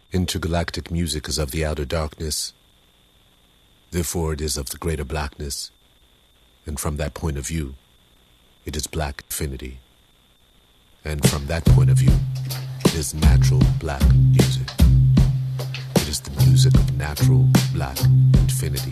Intergalactic music is of the outer darkness. Therefore it is of the greater blackness. And from that point of view, it is black infinity. And from that point of view, it is natural black music. It is the music of natural black infinity.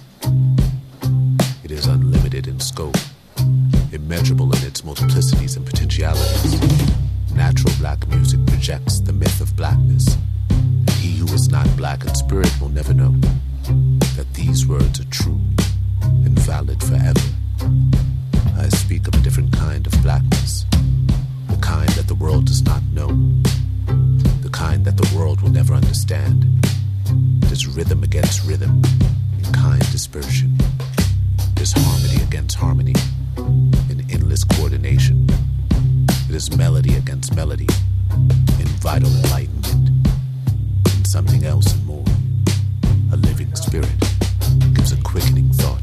It is unlimited in scope, immeasurable in its multiplicities and potentialities. Natural black music projects the myth of blackness. And he who is not black in spirit will never know that these words are true and valid forever. I speak of a different kind of blackness, the kind that the world does not know, the kind that the world will never understand. It is rhythm against rhythm in kind dispersion. It is harmony against harmony in endless coordination. It is melody against melody in vital enlightenment. And something else and more, a living spirit gives a quickening thought.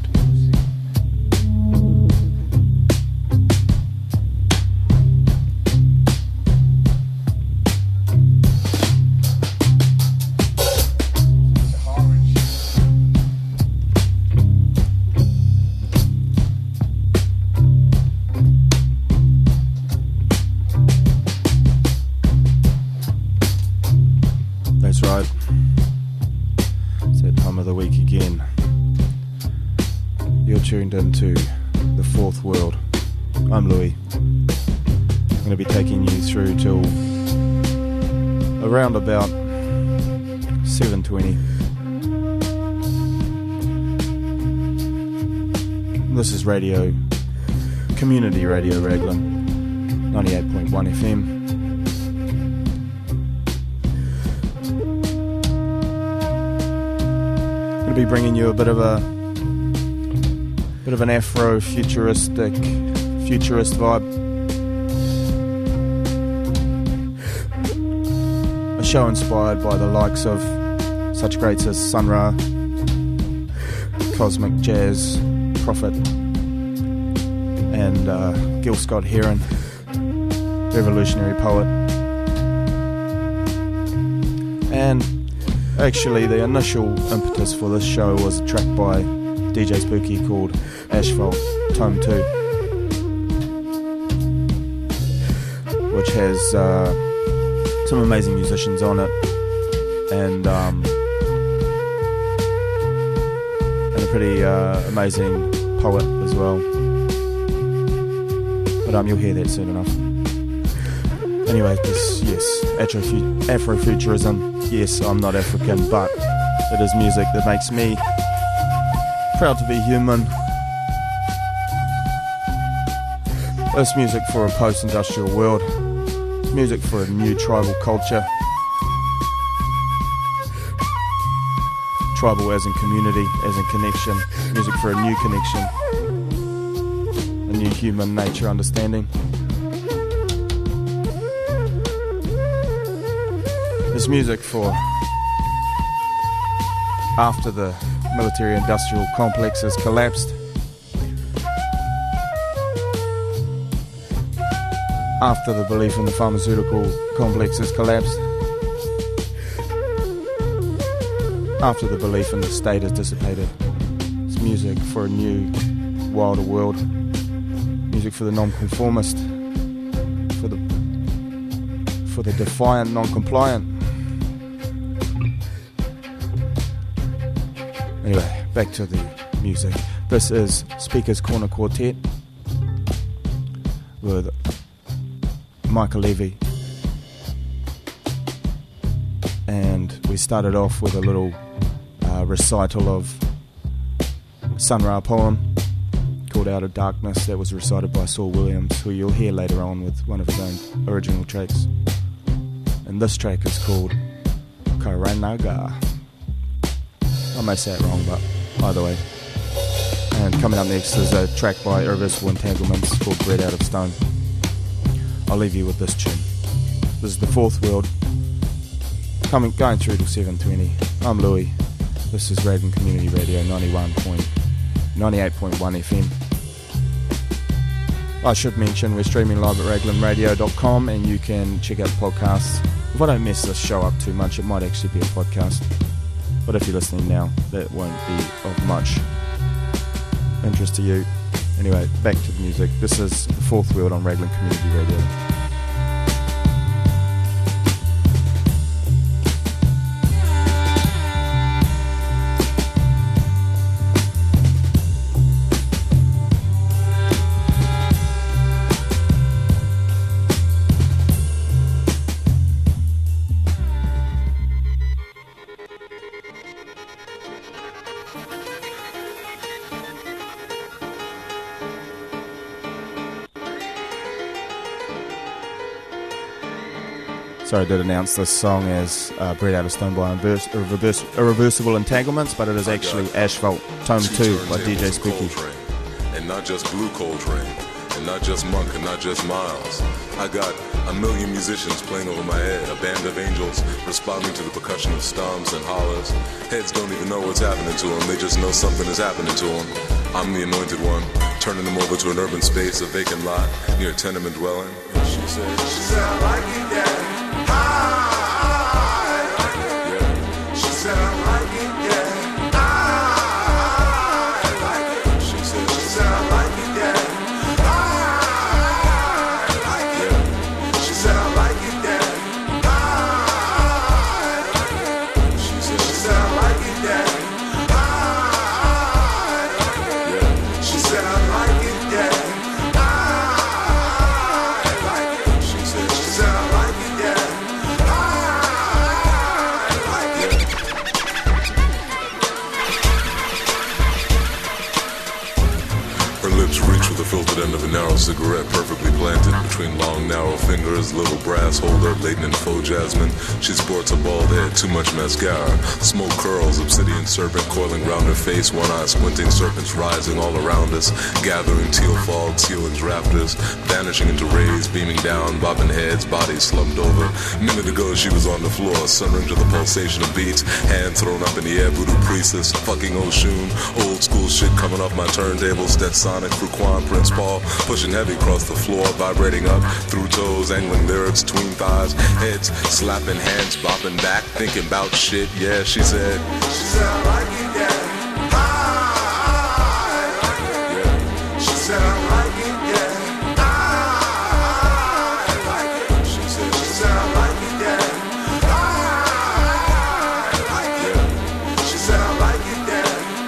That's right. It's that time of the week again. You're tuned into the Fourth World. I'm Louis. I'm going to be taking you through till around about 7:20. This is radio, community radio Raglan, 98.1 FM. Going to be bringing you a bit of an Afro-futurist vibe. A show inspired by the likes of such greats as Sun Ra, Cosmic Jazz Prophet, and Gil Scott-Heron, revolutionary poet. And actually, the initial impetus for this show was a track by DJ Spooky called Asphalt Tome 2, which has some amazing musicians on it, and a pretty amazing poet as well. But you'll hear that soon enough. Anyway, Afrofuturism. Yes, I'm not African, but it is music that makes me proud to be human. It's music for a post-industrial world. It's music for a new tribal culture. Tribal as in community, as in connection. Music for a new connection. A new human nature understanding. It's music for after the military-industrial complex has collapsed, after the belief in the pharmaceutical complex has collapsed, after the belief in the state has dissipated. It's music for a new, wilder world. Music for the non-conformist, for the defiant, non-compliant. Anyway, back to the music. This is Speaker's Corner Quartet with Michael Levy. And we started off with a little recital of Sun Ra poem called Out of Darkness that was recited by Saul Williams, who you'll hear later on with one of his own original tracks. And this track is called Karanaga. I may say it wrong, but either way. And coming up next is a track by Irreversible Entanglements called Bread Out of Stone. I'll leave you with this tune. This is the Fourth World, going through to 7:20. I'm Louis. This is Raglan Community Radio 98.1 FM. I should mention we're streaming live at raglanradio.com, and you can check out the podcasts. if I don't mess this show up too much, it might actually be a podcast. But if you're listening now, that won't be of much interest to you. Anyway, back to the music. This is The Fourth Wheel on Raglan Community Radio. Sorry, I did announce this song as Bred Out of Stone by Irreversible Entanglements, but it is actually Asphalt Tone 2 by DJ Spooky. And not just Blue Coltrane, and not just Monk, and not just Miles. I got a million musicians playing over my head, a band of angels responding to the percussion of stomps and hollers. Heads don't even know what's happening to them, they just know something is happening to them. I'm the anointed one, turning them over to an urban space, a vacant lot, near a tenement dwelling. And she said, I like it, Daddy. Filtered end of a narrow cigarette perfectly planted between long narrow fingers, little brass holder laden in faux jasmine. She sports a bald head, too much mascara, smoke curls, obsidian serpent coiling round her face, one eye squinting, serpents rising all around us, gathering teal fog, ceilings, rafters, vanishing into rays, beaming down, bobbing heads, bodies slumped over. A minute ago she was on the floor, sunring to the pulsation of beats, hands thrown up in the air, voodoo priestess, fucking Oshun, old school shit coming off my turntables, Sonic, Fruquan, Prince Paul, pushing heavy across the floor, vibrating up through toes, angling lyrics, tween thighs, heads, slapping hands, bopping back, thinking about shit. Yeah, she said, I like it, yeah. I like it, yeah. She said, I like it, yeah. I like it. She said, I like it, yeah. I like it. She said, I like it, yeah.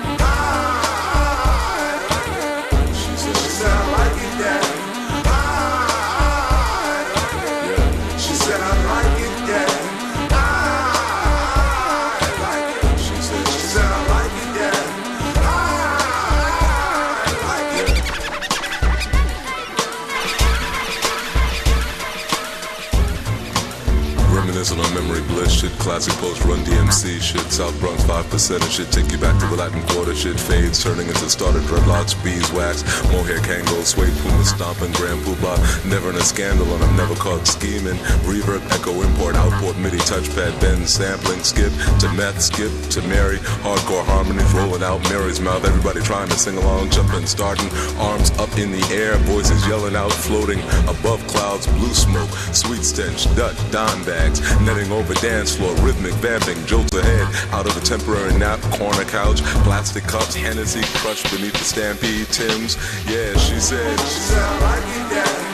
On memory bliss shit, classic post run DMC shit, South Bronx 5% and shit, take you back to the Latin Quarter shit, fades turning into started dreadlocks, beeswax, mohair Kangol, suede puma stomping, grand poobah, never in a scandal and I'm never caught scheming, reverb, echo, import, output, MIDI, touchpad, bend, sampling, skip to meth, skip to Mary, hardcore harmonies rolling out Mary's mouth, everybody trying to sing along, jumping, starting, arms up in the air, voices yelling out, floating above clouds, blue smoke, sweet stench, Dutch, Don bags, netting over dance floor, rhythmic vamping, jolts ahead, out of a temporary nap, corner couch, plastic cups, Hennessy crushed beneath the stampede, Tim's, yeah, she said, I like it, yeah.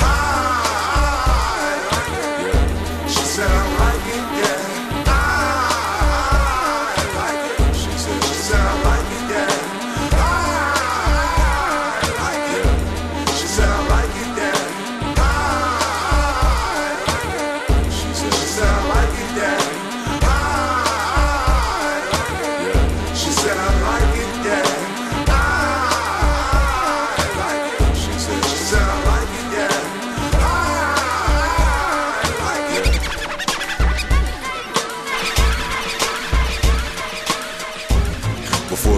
I like it, yeah. She said, I like it, yeah. I like it. She said, I like it, yeah. I like it. She said, I like it, yeah. She said, I like it,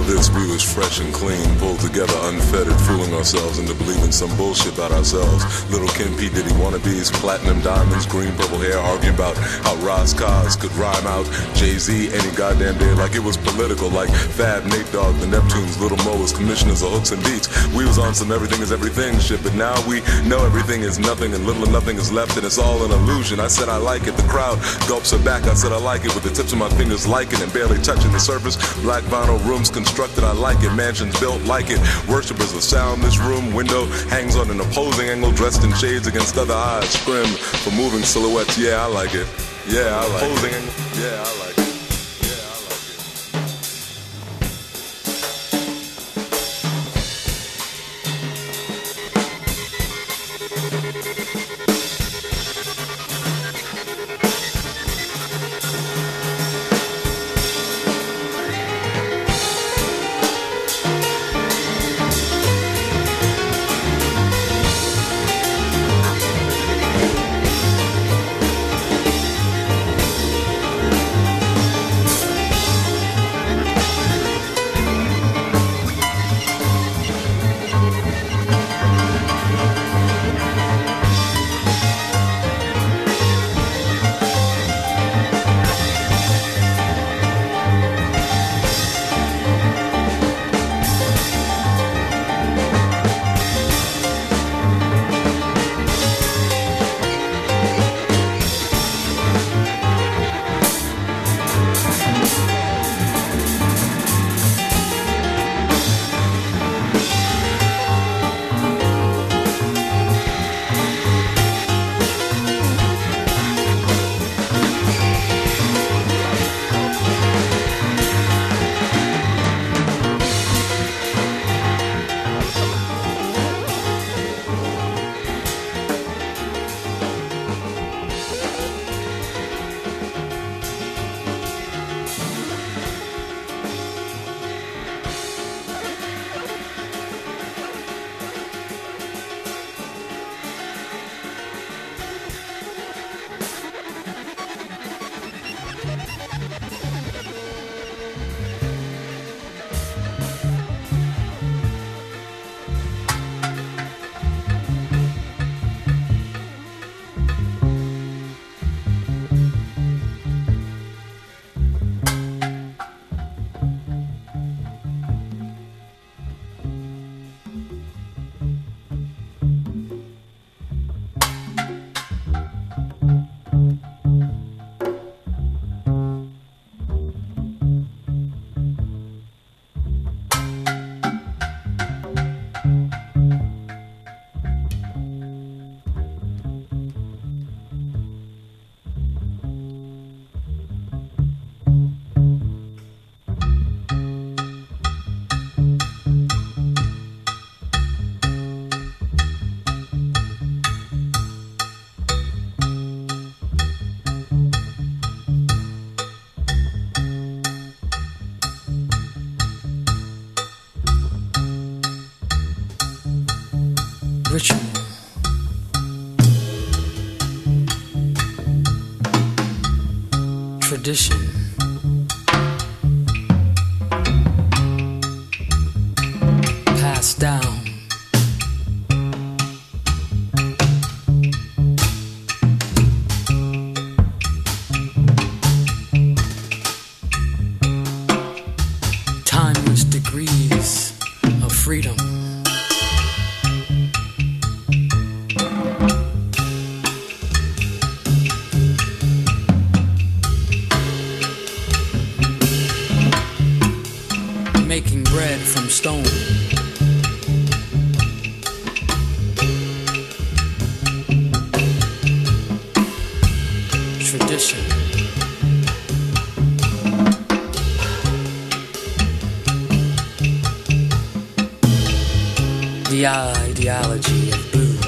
this, we was fresh and clean, pulled together, unfettered, fooling ourselves into believing some bullshit about ourselves. Little Kim P. Diddy wannabes, platinum diamonds, green purple hair, arguing about how Ras Kass could rhyme out Jay-Z any goddamn day like it was political, like Fab, Nate Dogg, the Neptunes, Little Mo as commissioners of hooks and beats. We was on some everything is everything shit, but now we know everything is nothing and little or nothing is left and it's all an illusion. I said I like it, the crowd gulps her back. I said I like it with the tips of my fingers liking and barely touching the surface. Black vinyl rooms constructed, I like it. Mansions built like it. Worshippers of sound, this room window hangs on an opposing angle, dressed in shades against other eyes. Scrim for moving silhouettes, yeah, I like it. Yeah, I like opposing it. Yeah, I like it. Ritual. Tradition. Passed down. Timeless degrees of freedom. Making bread from stone. Tradition. The ideology of blues.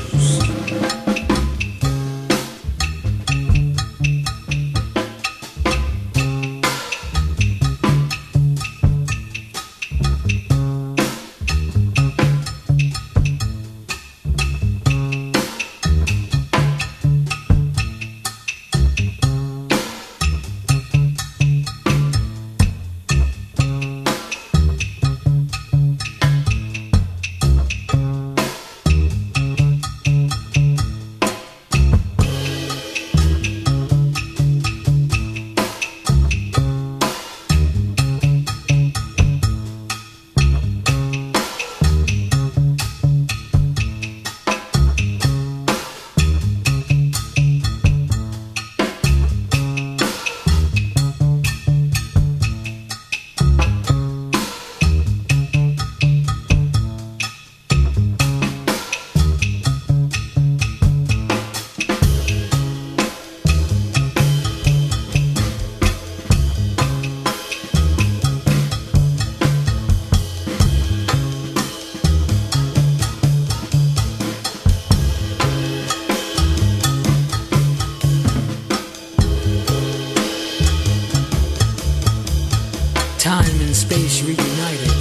Time and space reunited.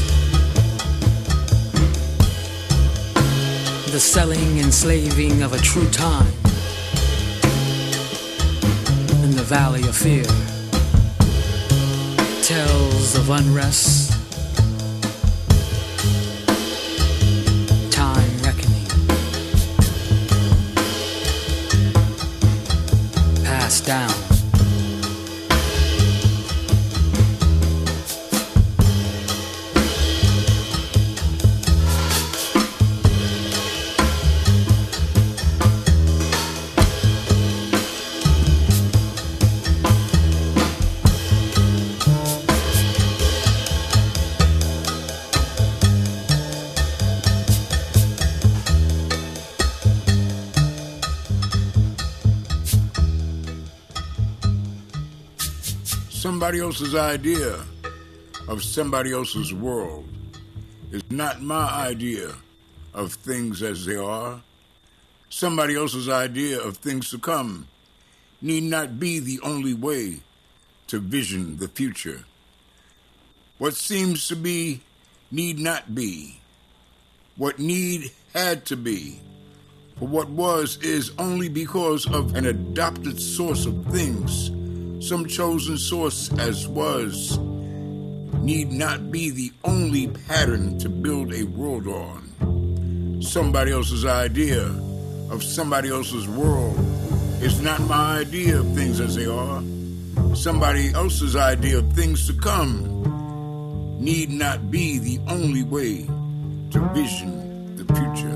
The selling and slaving of a true time in the valley of fear. Tales of unrest. Time reckoning. Passed down. Somebody else's idea of somebody else's world is not my idea of things as they are. Somebody else's idea of things to come need not be the only way to vision the future. What seems to be need not be. What need had to be. For what was is only because of an adopted source of things. Some chosen source as was need not be the only pattern to build a world on. Somebody else's idea of somebody else's world is not my idea of things as they are. Somebody else's idea of things to come need not be the only way to vision the future.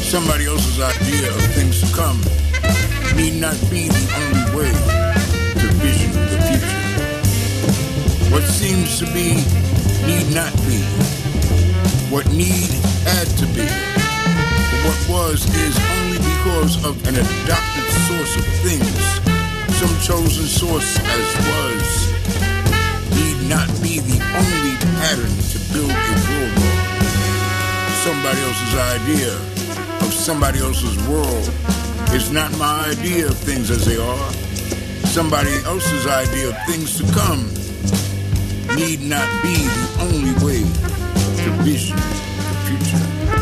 Somebody else's idea of things to come need not be the only way to vision the future. What seems to be need not be. What need had to be. What was is only because of an adopted source of things. Some chosen source as was need not be the only pattern to build a world on. Somebody else's idea of somebody else's world is not my idea of things as they are. Somebody else's idea of things to come need not be the only way to vision the future.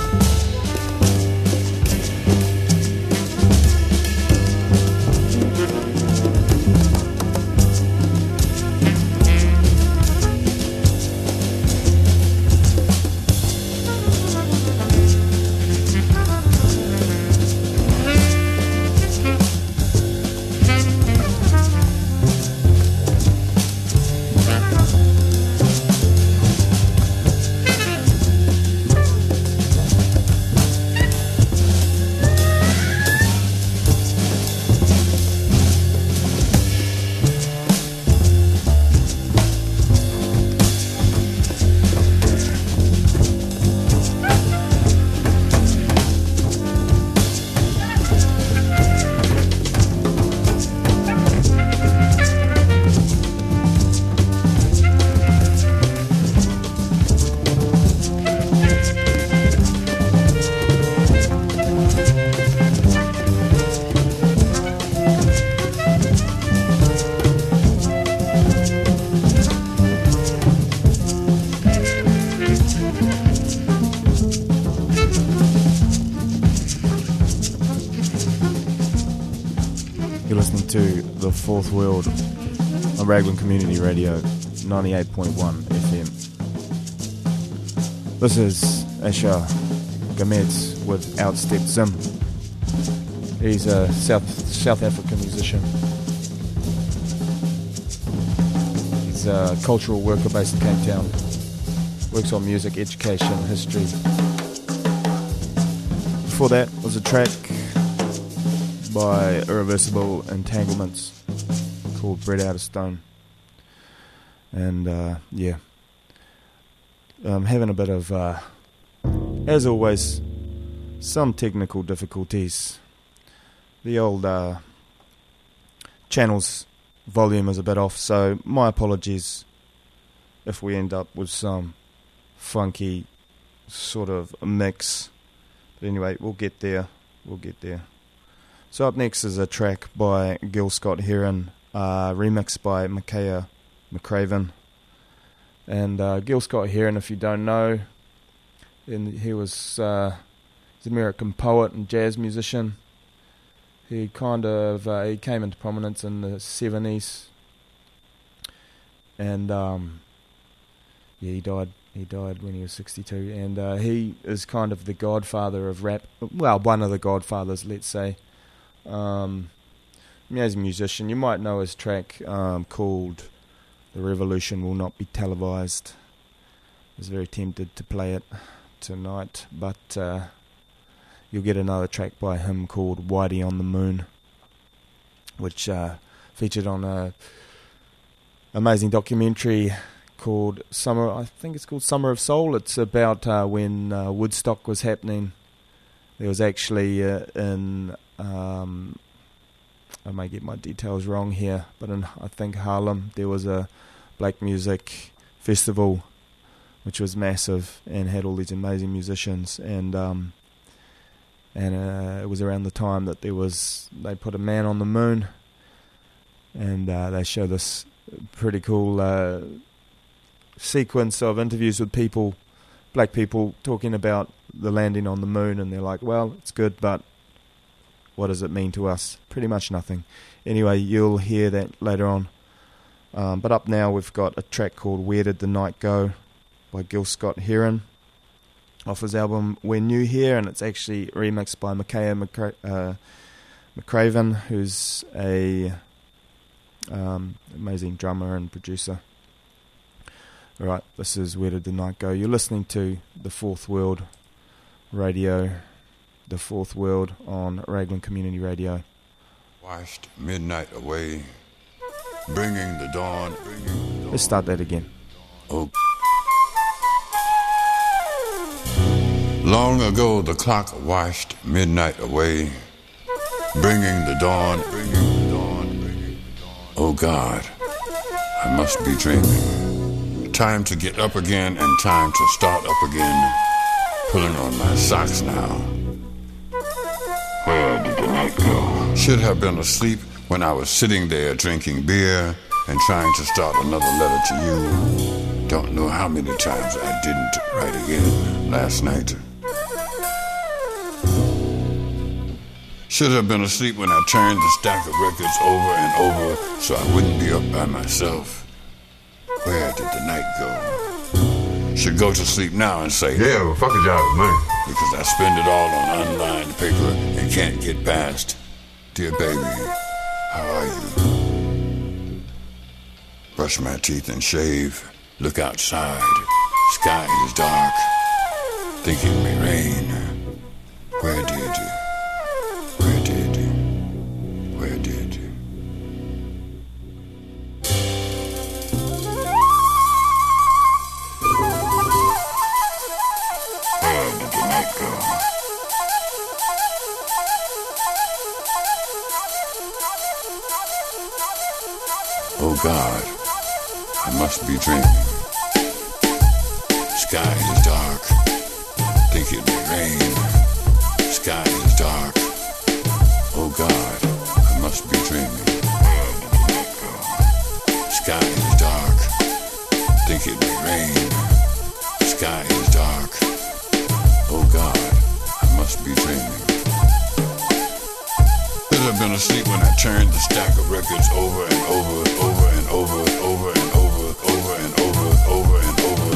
Fourth World on Raglan Community Radio 98.1 FM. This is Asher Gamez with Outstep Zim. He's a South African musician. He's a cultural worker based in Cape Town. Works on music, education, history. Before that was a track by Irreversible Entanglements called Bread Out of Stone. And I'm having a bit of, as always, some technical difficulties. The old channel's volume is a bit off, so my apologies if we end up with some funky sort of mix. But anyway, we'll get there. So up next is a track by Gil Scott-Heron, remixed by Makaya McCraven. And Gil Scott-Heron, if you don't know, he was he's an American poet and jazz musician. He came into prominence in the 70s, and he died when he was 62. And he is kind of the godfather of rap. Well, one of the godfathers, let's say. As a musician, you might know his track called "The Revolution Will Not Be Televised." I was very tempted to play it tonight, but you'll get another track by him called "Whitey on the Moon," which featured on a amazing documentary called Summer. I think it's called Summer of Soul. It's about when Woodstock was happening. There was actually I may get my details wrong here, but in, I think, Harlem, there was a black music festival which was massive and had all these amazing musicians, and it was around the time that they put a man on the moon, and they show this pretty cool sequence of interviews with black people talking about the landing on the moon, and they're like, well, it's good, but what does it mean to us? Pretty much nothing. Anyway, you'll hear that later on. But up now we've got a track called Where Did the Night Go by Gil Scott-Heron off his album We're New Here, and it's actually remixed by Makaya McCraven, who's a amazing drummer and producer. Alright, this is Where Did the Night Go. You're listening to the Fourth World Radio The Fourth World on Raglan Community Radio. Washed midnight away, bringing the dawn. Let's start that again. Oh. Long ago the clock washed midnight away, bringing the dawn. Oh God, I must be dreaming. Time to get up again and time to start up again. Pulling on my socks now. Where did the night go? Should have been asleep when I was sitting there drinking beer and trying to start another letter to you. Don't know how many times I didn't write again last night. Should have been asleep when I turned the stack of records over and over so I wouldn't be up by myself. Where did the night go? Should go to sleep now and say, yeah, well, fuck a job with money. Because I spend it all on unlined paper and can't get past. Dear baby, how are you? Brush my teeth and shave. Look outside. Sky is dark. Think it may rain. Where did you? Oh God, I must be dreaming. Sky is dark. Think it may rain. Sky is dark. Oh God, I must be dreaming. Sky is dark. Think it may rain. Sky is dark. Oh God, I must be dreaming. Could have been asleep when I turned the stack of records over and over and over and over and over and over and over and over.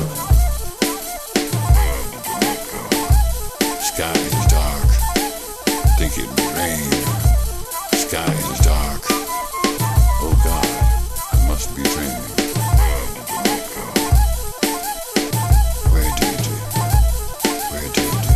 Sky is dark. Think it may rain. Sky is dark. Oh God, I must be dreaming. Where did you? Where did you?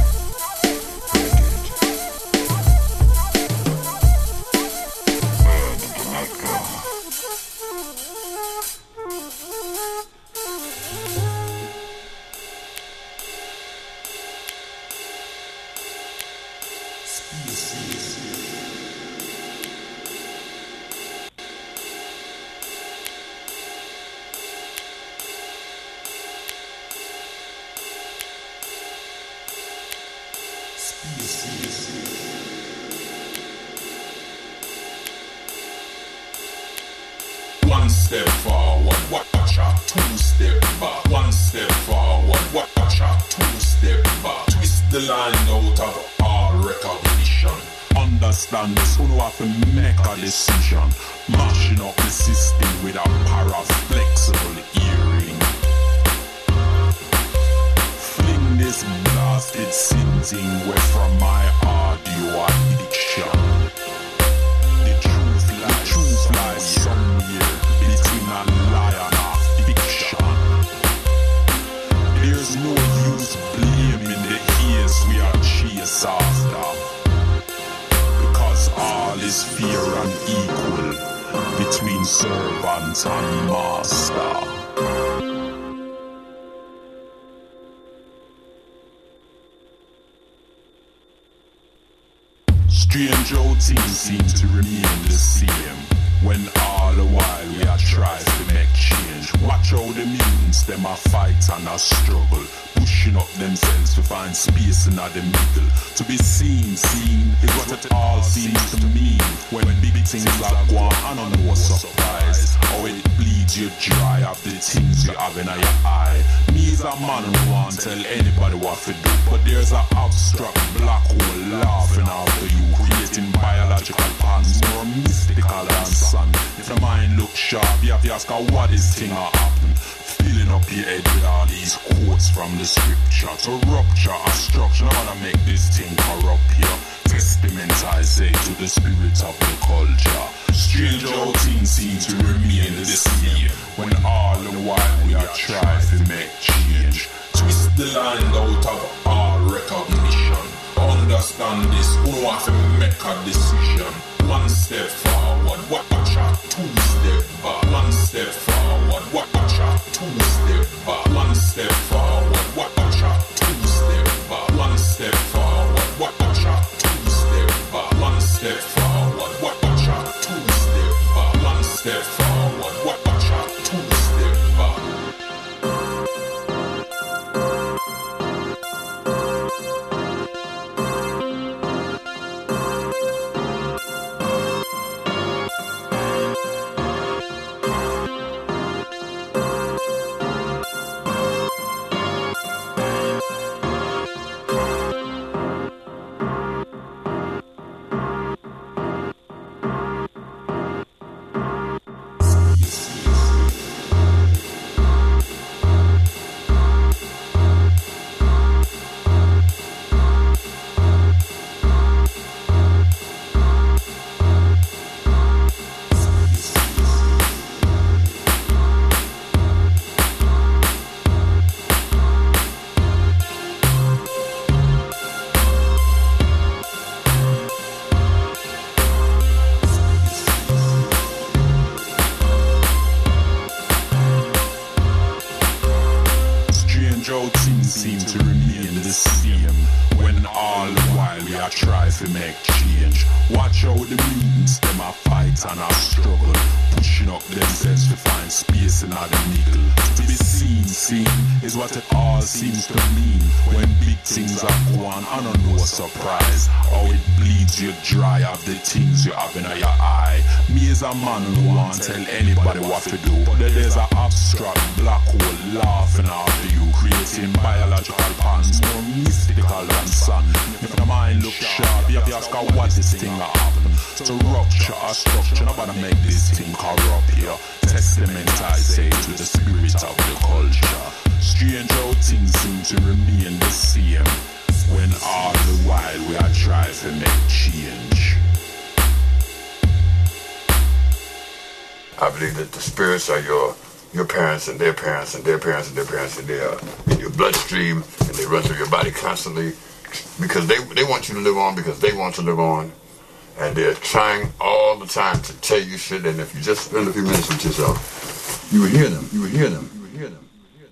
One step forward, watch out, two step back. One step forward, watch out, two step back. Twist the line out of all recognition. Understand this, who have to make a decision. Mashing up the system with a pair of flexible earring. Fling this blasted sinting away from my audio addiction. The truth lies somewhere between a lie and a fiction. There's no use blaming the haze we are chased after, because all is fair and equal between servant and master. Strange how things seem to remain the same, when all the while we are trying to make change. Watch how the mutants, them a fight and a struggle, pushing up themselves to find space in the middle. To be seen is what it all seems to mean. When big things are gone, I don't know, surprise how it bleeds you dry of the things you have in your eye. Me as a man who won't tell anybody what to do, but there's an abstract black hole laughing after you, creating biological patterns more mystical than sun. If the mind looks sharp, you have to ask her what this thing a happen. Filling up your head with all these quotes from the scripture to rupture a structure. I wanna make this thing corrupt here. Testament I say to the spirit of the culture. Strange how things seem to remain the same, when all the while we are trying to make change. Twist the line out of all recognition. Understand a decision. One step forward, watch out, 2 step back. One step forward, watch out, 2 step back. One step forward, watch out, 2 step back. One step forward, watch out, 2 step back. One step forward, watch out, 2 step back. One step forward, watch out, 2 step back. Seem to remain the same when all the while we are try to make change. Watch out the mutants, them a fight and a struggle, pushing up themselves to find space in the middle. To be seen is what it all seems to mean when big things are going on. No surprise how it bleeds you dry of the things you have in your eye. Me as a man who won't tell anybody what to do, but there's an abstract black hole laughing after you, creating biological patterns more mystical than sun. If the mind look sharp, you have to ask her what this thing happen. To rupture a structure, nobody make this thing corrupt here. Testament I say to the spirit of the culture. Strange how things seem to remain the same when all the while we are trying to make change. I believe that the spirits are your parents and their parents and their parents and their parents, and they are in your bloodstream and they run through your body constantly because they want you to live on, because they want to live on, and they're trying all the time to tell you shit. And if you just spend a few minutes with yourself, you would hear them. You would hear them. You would hear them.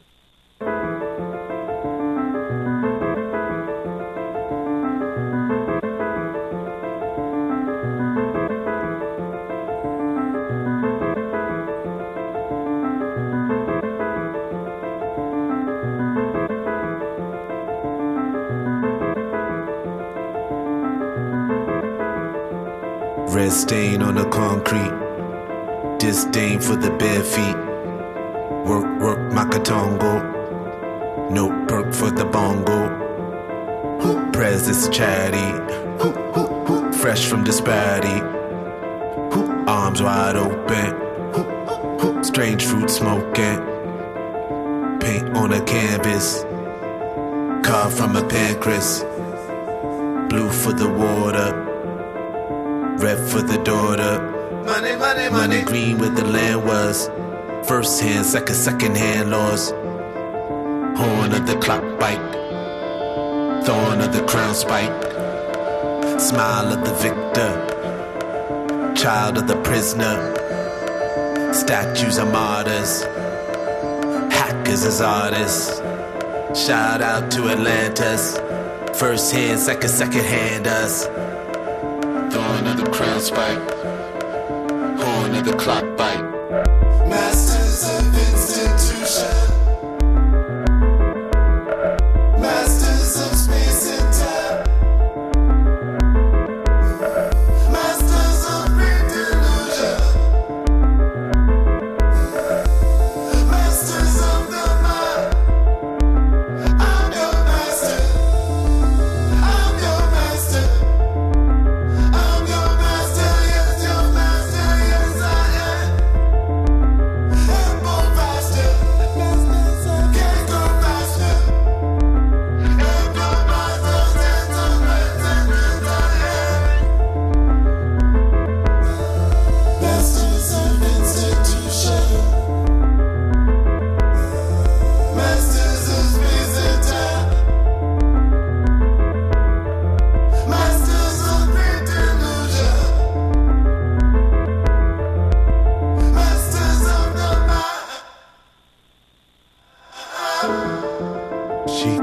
Red stain on the concrete, disdain for the bare feet. Work Makatongo, no perk for the bongo. Prez this charity, fresh from disparity. Arms wide open, strange fruit smoking. Paint on a canvas, carved from a pancreas. Blue for the water, red for the daughter. Money, money, money. Green where the land was. First hand, second hand laws. Horn of the clock bite, thorn of the crown spike. Smile of the victor, child of the prisoner. Statues are martyrs, hackers as artists. Shout out to Atlantis. First hand, second hand us. Thorn of the crown spike, horn of the clock bite. Masters of institution, masters of space and time, masters of great delusion, masters of the mind. I'm your master, I'm your master. I'm your master, yes I am.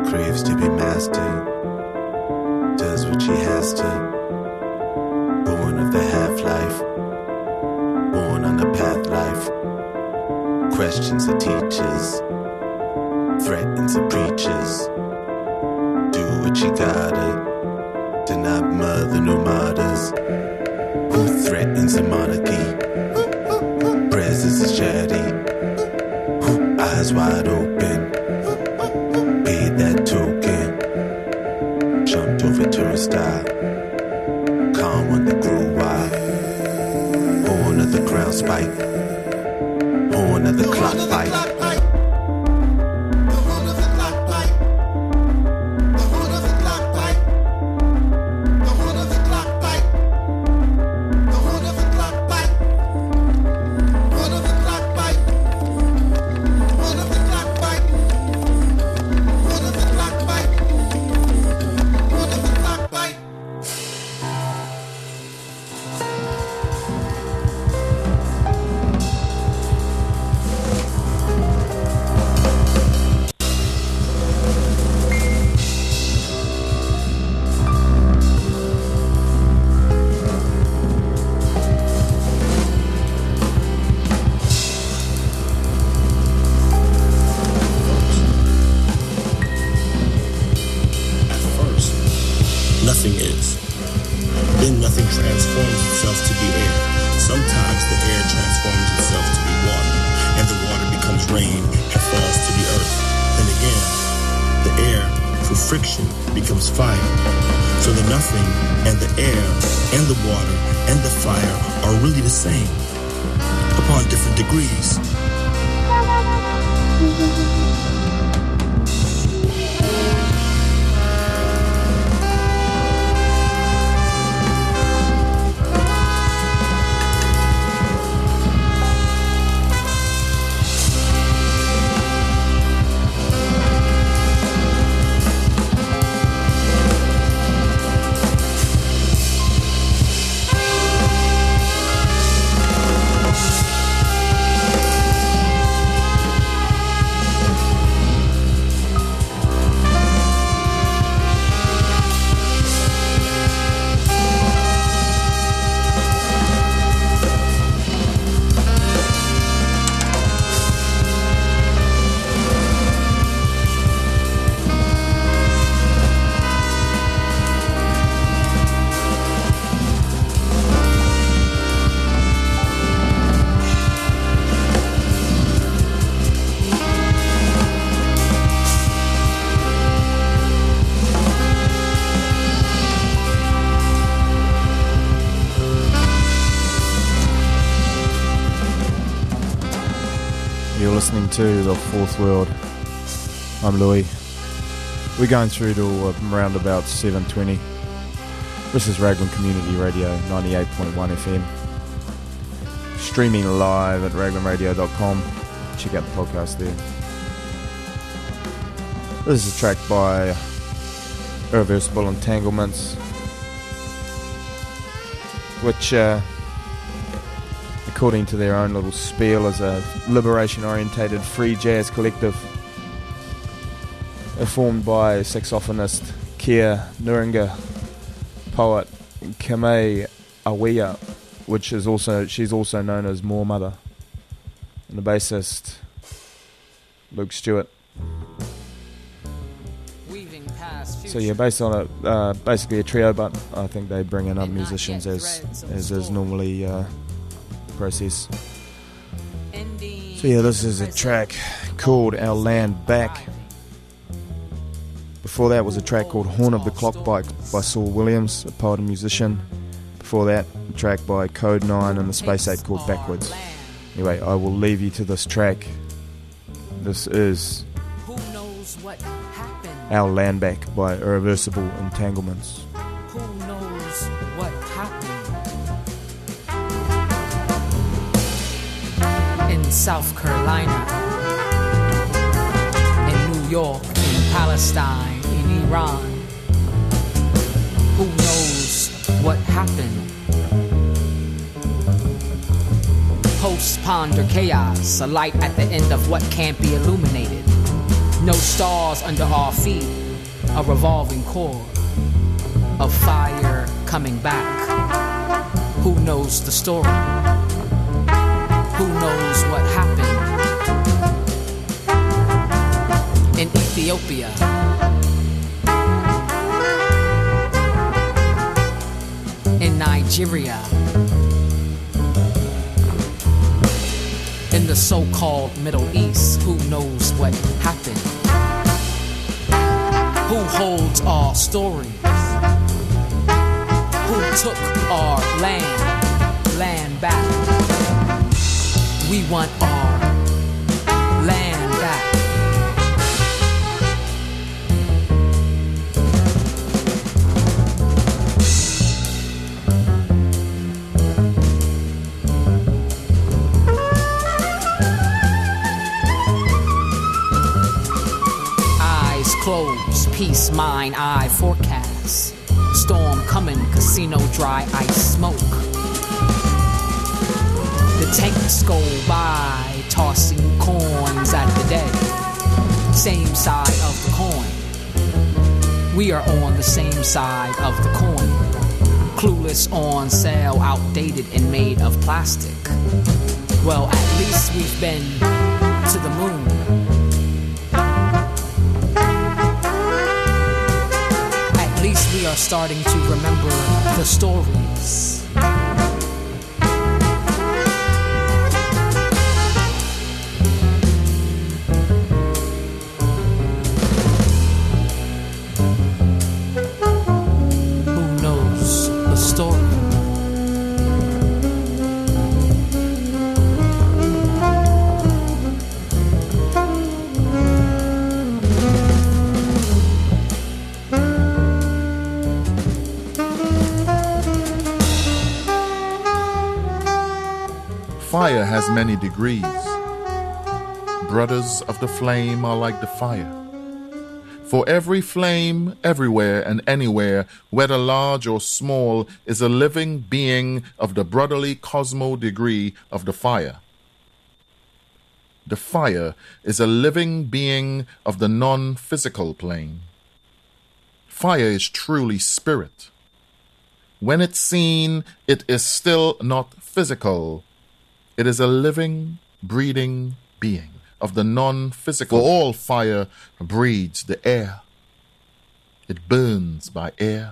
craves to be mastered, does what she has to. Born of the half-life, born on the path life. Questions the teachers, threatens the preachers. Do what you gotta, to not mother no martyrs. Who threatens the monarchy? Presence is charity. Who eyes wide open? Paid that token. Jumped over turnstile. Calm when the grew wild. Horn of the ground spike. Horn of the clock bite. Nothing is. Then nothing transforms itself to be air. Sometimes the air transforms itself to be water, and the water becomes rain and falls to the earth. Then again, the air, through friction, becomes fire. So the nothing and the air and the water and the fire are really the same, upon different degrees. You're listening to The Fourth World. I'm Louis. We're going through to around about 7:20. This is Raglan Community Radio, 98.1 FM. Streaming live at raglanradio.com. Check out the podcast there. This is a track by Irreversible Entanglements, which according to their own little spiel, is a liberation-orientated free jazz collective formed by saxophonist Kia Nuringa, poet Kamei Awiya, she's also known as More Mother, and the bassist Luke Stewart. So yeah, based on it, basically a trio, but I think they bring in other musicians as is normally process. So yeah, this is a track called Our Land Back. Before that was a track called Horn of the Clock by Saul Williams, a poet and musician. Before that, a track by Code 9 and the Space Ape called Backwards. Anyway, I will leave you to this track. This is Our Land Back by Irreversible Entanglements. Who knows what happened? In South Carolina, in New York, in Palestine, in Iran. Who knows what happened? Post-ponder chaos, a light at the end of what can't be illuminated. No stars under our feet, a revolving core of fire coming back. Who knows the story? Who knows what happened in Ethiopia? In Nigeria? In the so-called Middle East? Who knows what happened? Who holds our stories? Who took our land back? We want our land back. Eyes closed, peace, mine, eye forecast. Storm coming, casino dry, ice smoke. The tanks go by, tossing coins at the dead. Same side of the coin. We are on the same side of the coin. Clueless on sale, outdated and made of plastic. Well, at least we've been to the moon. At least we are starting to remember the stories. Fire has many degrees. Brothers of the flame are like the fire. For every flame, everywhere and anywhere, whether large or small, is a living being of the brotherly cosmo degree of the fire. The fire is a living being of the non-physical plane. Fire is truly spirit. When it's seen, it is still not physical. It is a living, breathing being of the non-physical. For all fire breathes the air. It burns by air.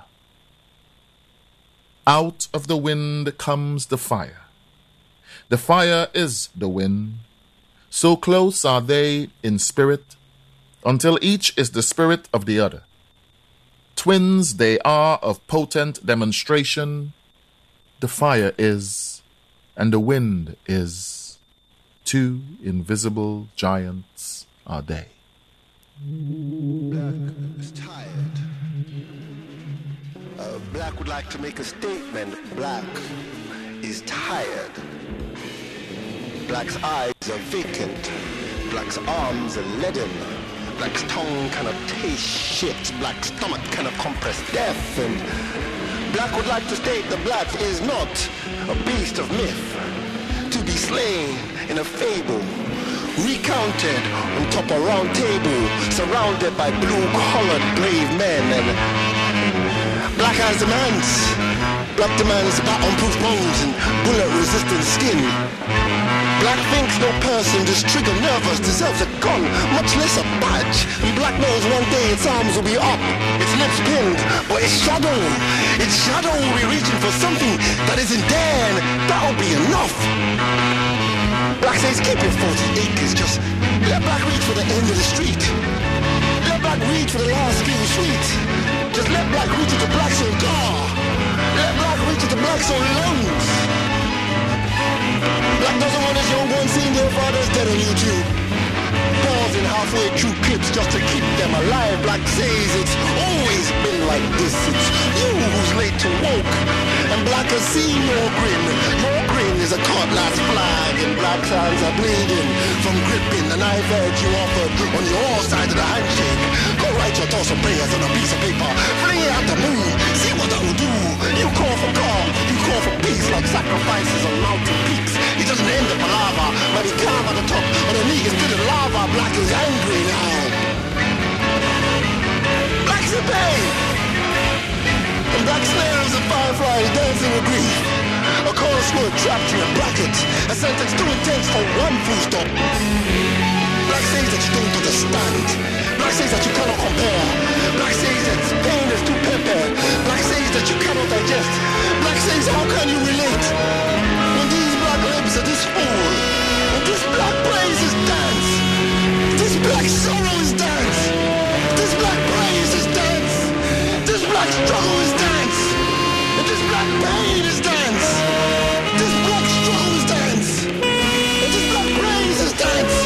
Out of the wind comes the fire. The fire is the wind. So close are they in spirit, until each is the spirit of the other. Twins they are of potent demonstration. The fire is, and the wind is. Two invisible giants are they. Black is tired. Black would like to make a statement. Black is tired. Black's eyes are vacant. Black's arms are leaden. Black's tongue cannot taste shit. Black's stomach cannot compress death. And Black would like to state that Black is not a beast of myth, to be slain in a fable, recounted on top of round table, surrounded by blue-collared brave men. And Black has demands. Black demands battle-proof bones and bullet-resistant skin. Black thinks no person just trigger nervous deserves a gun, much less a badge. And Black knows one day its arms will be up, its lips pinned, but its shadow will be reaching for something that isn't there, and that'll be enough. Black says keep it 40 acres, just let Black reach for the end of the street. Let Black reach for the last few sweets. Just let Black reach into Black soul car. Let Black reach into Black soul lungs. Black doesn't want his young ones seeing their fathers dead on YouTube. Pausing halfway through clips just to keep them alive. Black says it's always been like this. It's you who's late to woke. And Black has seen your grin. Your grin is a cutlass flag, and Black's hands are bleeding from gripping the knife edge you offered on your side of the handshake. Go write your thoughts and prayers on a piece of paper. Fling it at the moon. See what that will do. You call for calm. You call for peace like sacrifices on mountain peaks. It doesn't end the palaver, but he calm at the top. Underneath is still the lava. Black is angry now. crossword trapped in a bracket. A sentence too intense for one full stop. Black says that you don't understand. Black says that you cannot compare. Black says that pain is too pepper. Black says that you cannot digest. Black says how can you relate when these black lips are this full? When this black praise is dance. This black sorrow is dance. This black praise is dance. This black struggle is dance. And this black pain is dance. This black struggle is dance. And this black praise is dance.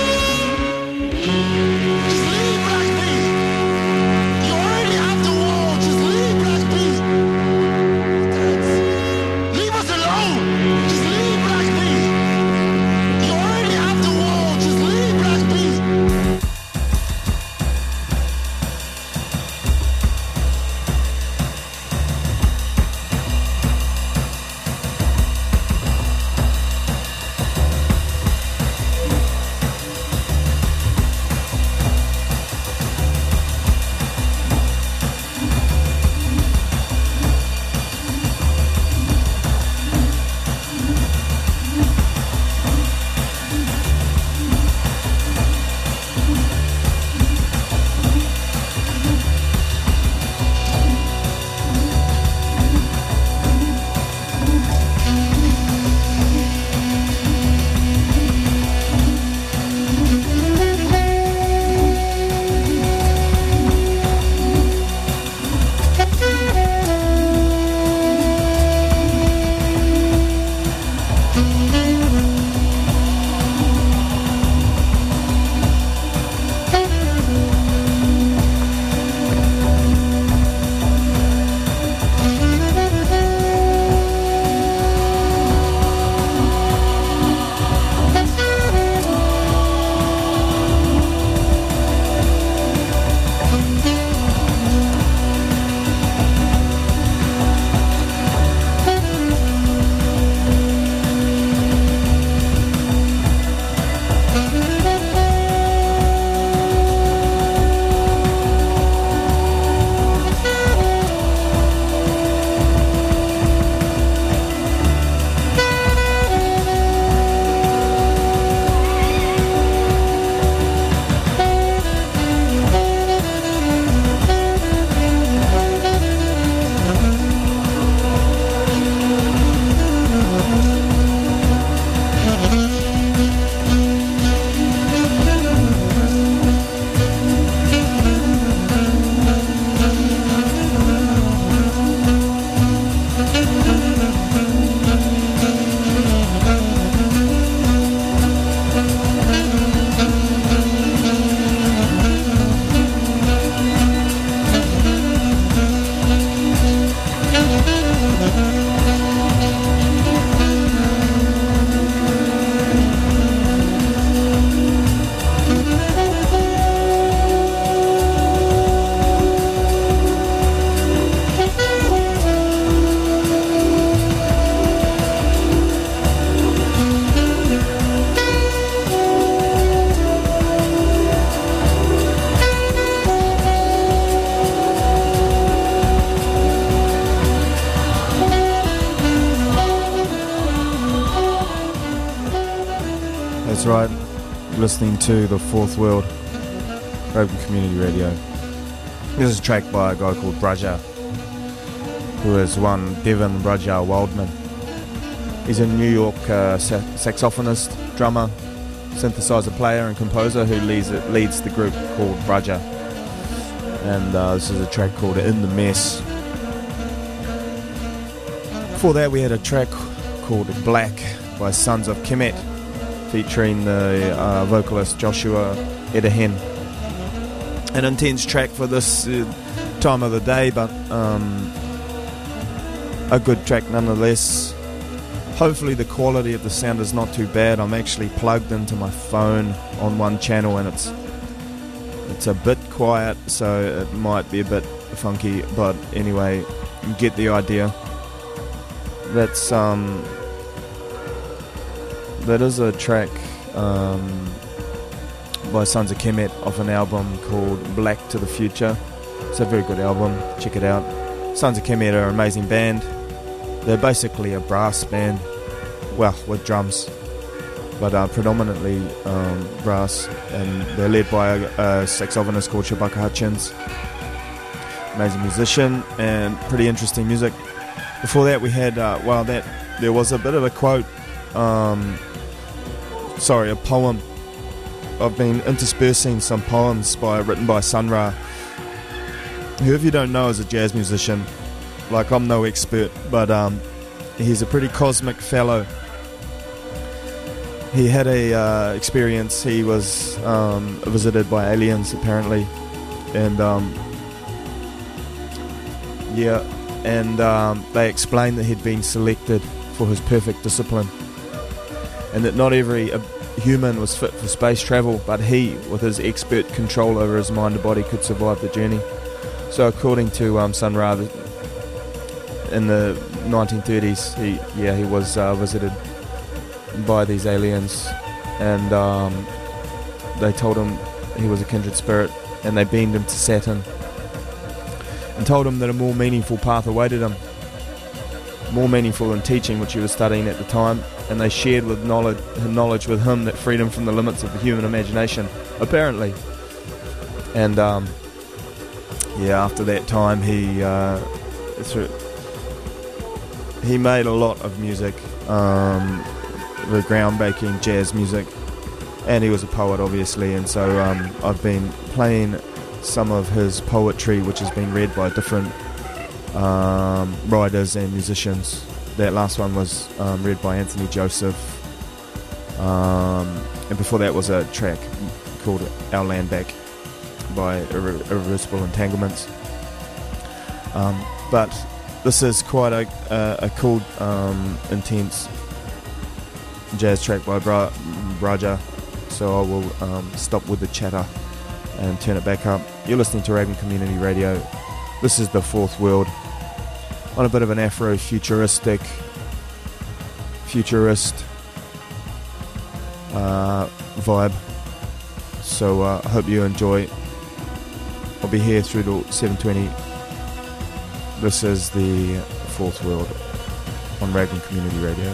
Just leave black be. You already have the wall. Just leave black be. Dance. Leave us alone. Just leave black be. You already have the wall. Just leave black be. That's right, listening to the Fourth World Open Community Radio. This is a track by a guy called Braja, who has won Devin Braja Wildman. He's a New York saxophonist, drummer, synthesizer player and composer who leads the group called Braja. And this is a track called In the Mess. Before that we had a track called Black by Sons of Kemet, featuring the vocalist Joshua Edahen. An intense track for this time of the day, but a good track nonetheless. Hopefully the quality of the sound is not too bad. I'm actually plugged into my phone on one channel and it's a bit quiet, so it might be a bit funky, but anyway, you get the idea. That is a track by Sons of Kemet off an album called Black to the Future. It's a very good album, check it out. Sons of Kemet are an amazing band. They're basically a brass band, with drums, but predominantly brass, and they're led by a saxophonist called Shabaka Hutchins. Amazing musician and pretty interesting music. Before that we had there was a bit of a quote, a poem. I've been interspersing some poems written by Sun Ra, who, if you don't know, is a jazz musician. Like, I'm no expert, but he's a pretty cosmic fellow. He had a experience. He was visited by aliens, apparently, and they explained that he'd been selected for his perfect discipline, and that not every human was fit for space travel, but he, with his expert control over his mind and body, could survive the journey. So according to Sun Ra, in the 1930s, he was visited by these aliens, and they told him he was a kindred spirit, and they beamed him to Saturn and told him that a more meaningful path awaited him, more meaningful than teaching, which he was studying at the time. And they shared knowledge with him that freed him from the limits of the human imagination, apparently. And after that time, he made a lot of music, the groundbreaking jazz music, and he was a poet, obviously. And so I've been playing some of his poetry, which has been read by different writers and musicians. That last one was read by Anthony Joseph, and before that was a track called Our Land Back by Irreversible Entanglements. But this is quite a cool, intense jazz track by Braja, so I will stop with the chatter and turn it back up. You're listening to Raglan Community Radio. This is The Fourth World, on a bit of an Afro-futurist vibe. So I hope you enjoy. I'll be here through till 7:20. This is The Fourth World on Raglan Community Radio.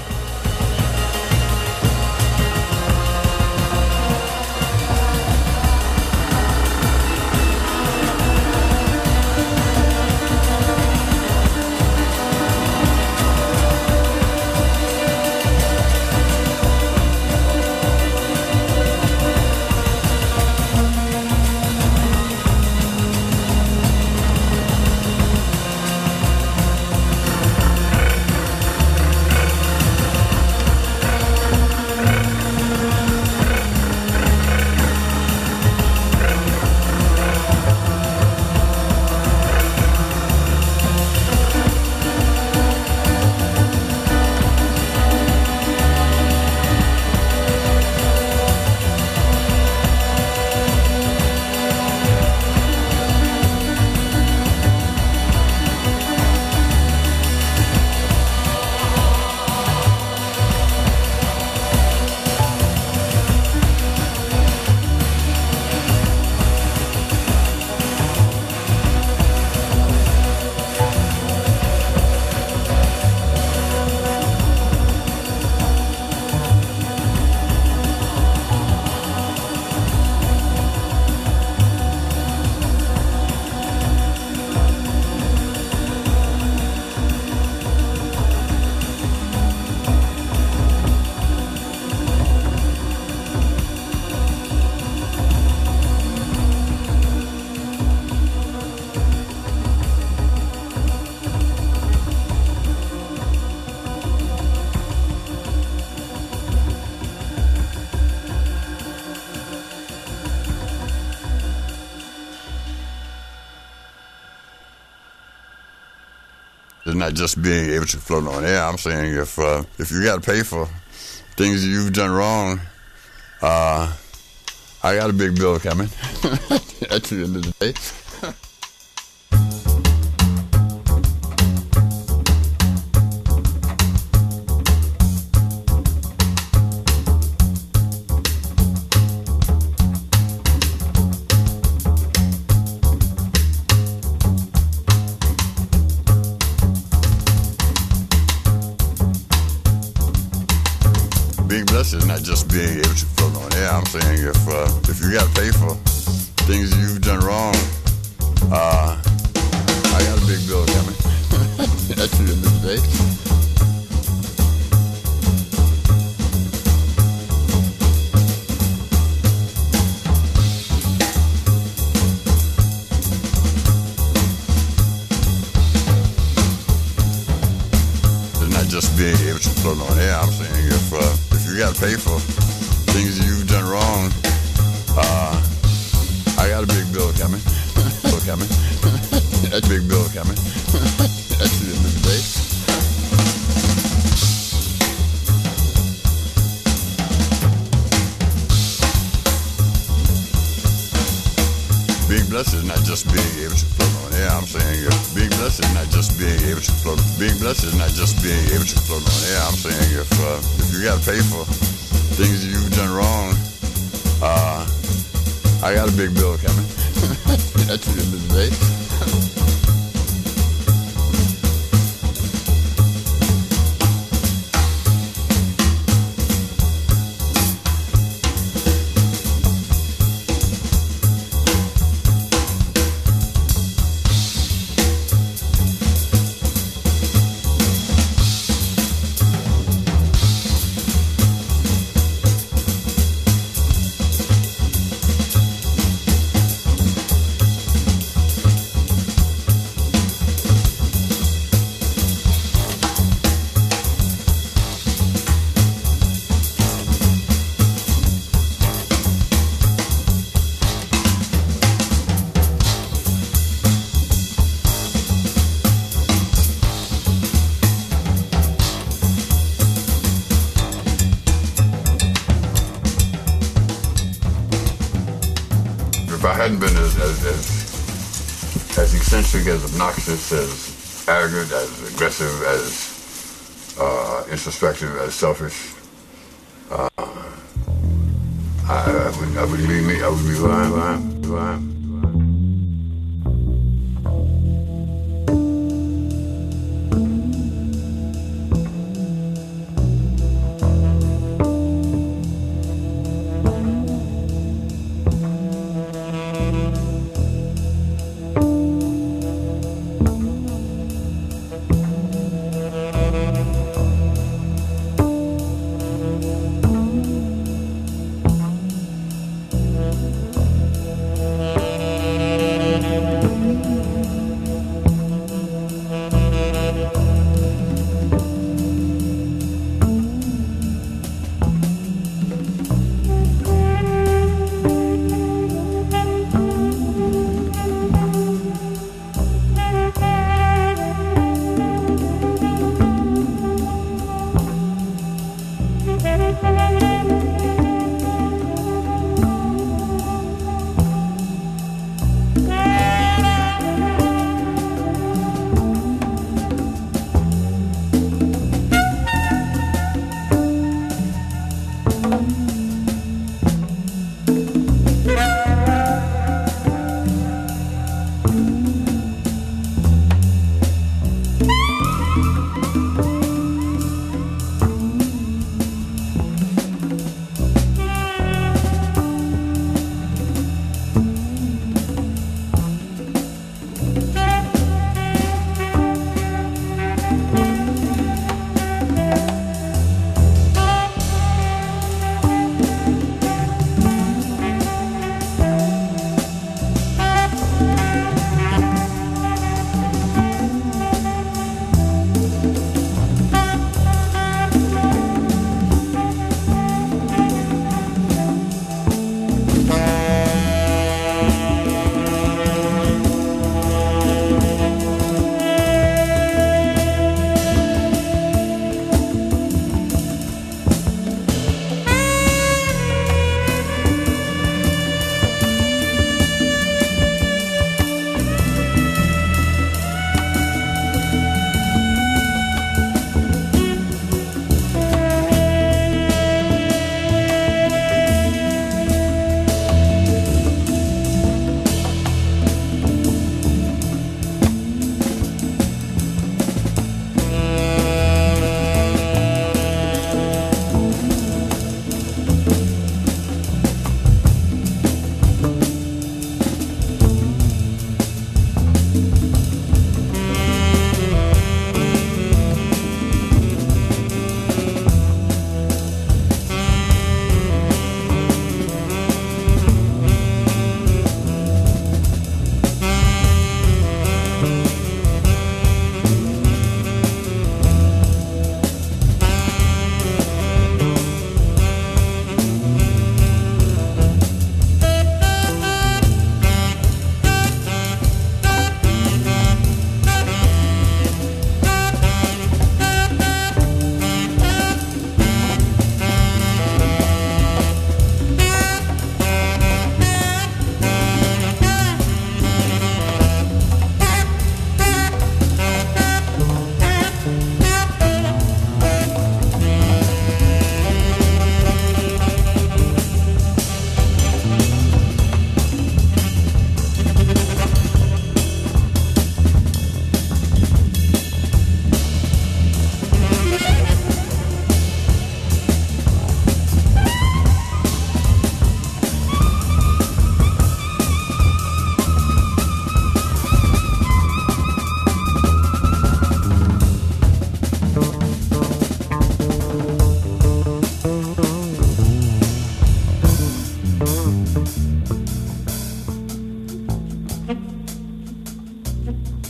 It's not just being able to float on air. I'm saying if you got to pay for things you've done wrong, I got a big bill coming at the end of the day. blessed is not just being able to float on air. I'm saying if you got to pay for things you've done wrong, I got a big bill coming. That's the end of the day. Just being able to float on air. I'm saying if you got to pay for things you've done wrong, I got a big bill coming. That's a big bill coming. That's the end of the day. Being blessed is not just being able to float on air. I'm saying being blessed is not just being able to float. Being blessed is not just being able to float on air. I'm saying if you got to pay for things you've done wrong, I got a big bill coming. That's the end of the day. If I hadn't been as eccentric, as obnoxious, as arrogant, as aggressive, as introspective, as selfish, I would leave me. I would be lying.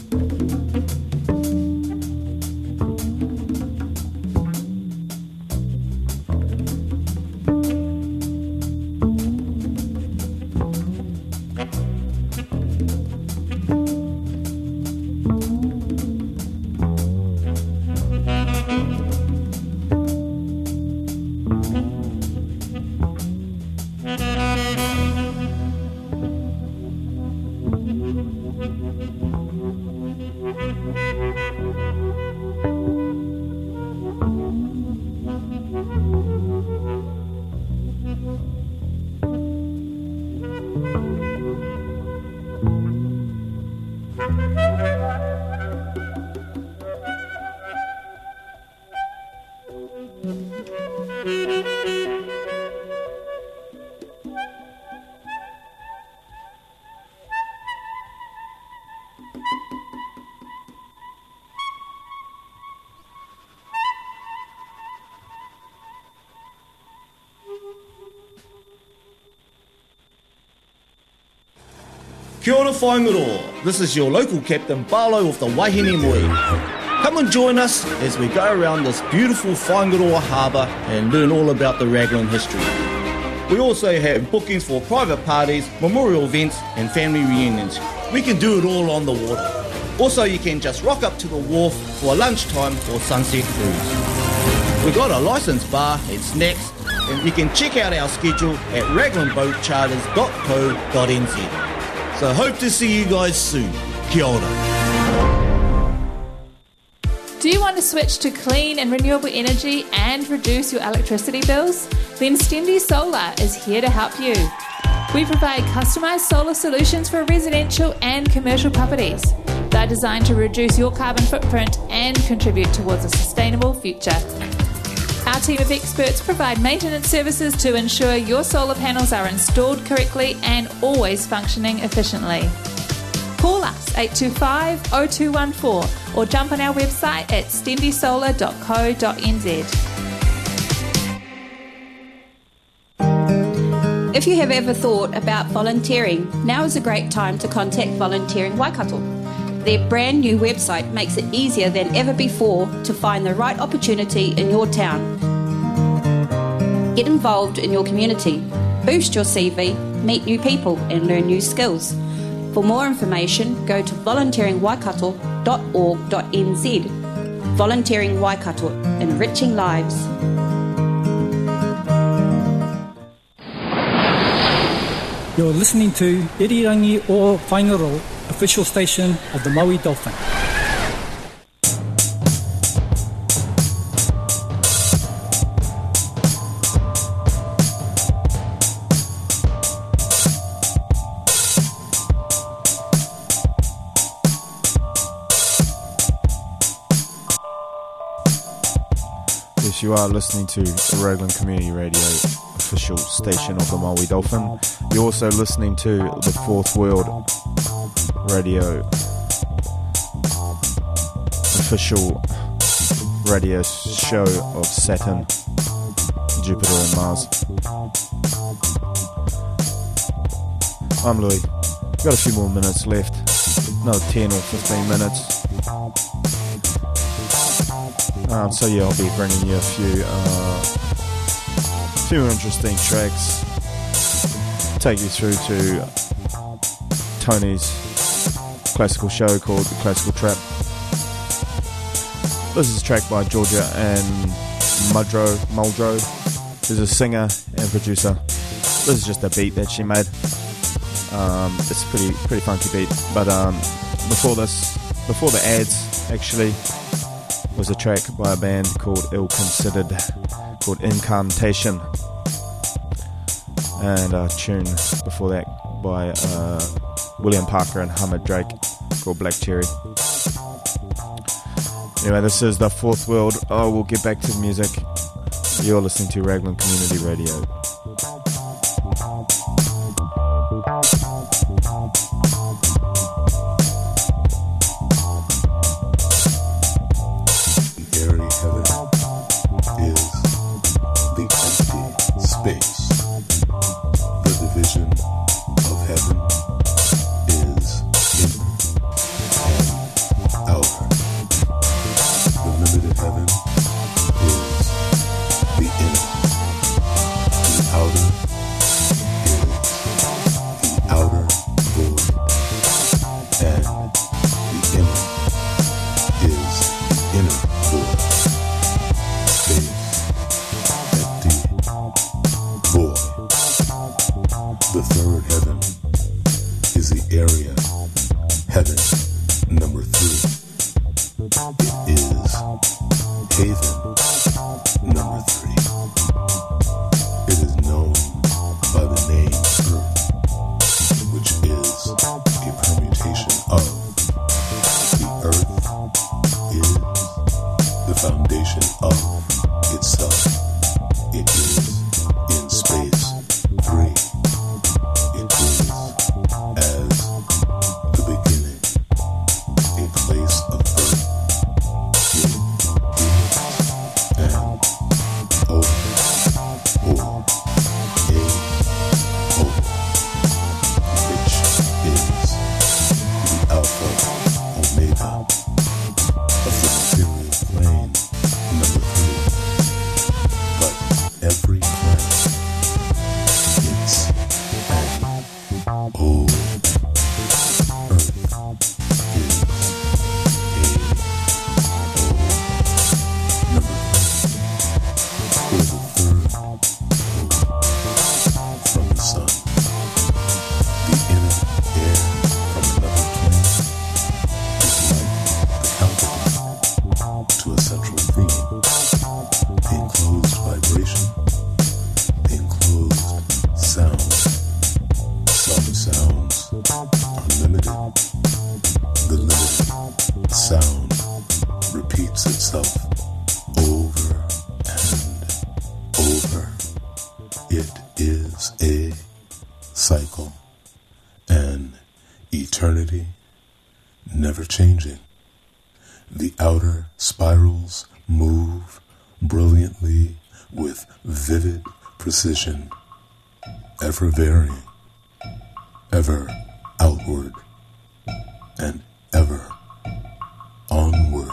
Kia ora whaingaroa. This is your local captain Barlow of the Wahine Moe. Come and join us as we go around this beautiful Whaingaroa harbour and learn all about the Raglan history. We also have bookings for private parties, memorial events and family reunions. We can do it all on the water. Also, you can just rock up to the wharf for a lunchtime or sunset cruise. We've got a licensed bar and snacks, and you can check out our schedule at raglanboatcharters.co.nz. So hope to see you guys soon. Kia ora. Do you want to switch to clean and renewable energy and reduce your electricity bills? Then Stendi Solar is here to help you. We provide customised solar solutions for residential and commercial properties. They're designed to reduce your carbon footprint and contribute towards a sustainable future. Our team of experts provide maintenance services to ensure your solar panels are installed correctly and always functioning efficiently. Call us 825 0214 or jump on our website at stendisolar.co.nz. If you have ever thought about volunteering, now is a great time to contact Volunteering Waikato. Their brand new website makes it easier than ever before to find the right opportunity in your town. Get involved in your community, boost your CV, meet new people and learn new skills. For more information, go to volunteeringwaikato.org.nz. Volunteering Waikato, enriching lives. You're listening to Irirangi o Whaingaroa, official station of the Maui Dolphin. Yes, you are listening to the Raglan Community Radio, official station of the Maui Dolphin. You're also listening to the Fourth World Radio, official radio show of Saturn, Jupiter and Mars. I'm Louis. Got a few more minutes left, another 10 or 15 minutes. So yeah, I'll be bringing you a few interesting tracks. Take you through to Tony's classical show called The Classical Trap. This is a track by Georgia and Muldrow, who's a singer and producer. This is just a beat that she made. It's a pretty funky beat. But before the ads, actually, was a track by a band called Ill Considered, called Incantation, and a tune before that by William Parker and Hamid Drake called Black Cherry. Anyway, this is the Fourth World. We'll get back to the music. You're listening to Raglan Community Radio. It is Haven number 3. It is known by the name Earth, which is a permutation of the Earth is the foundation of itself. It is in space 3. It is as the beginning, a place of birth. Precision, ever varying, ever outward, and ever onward.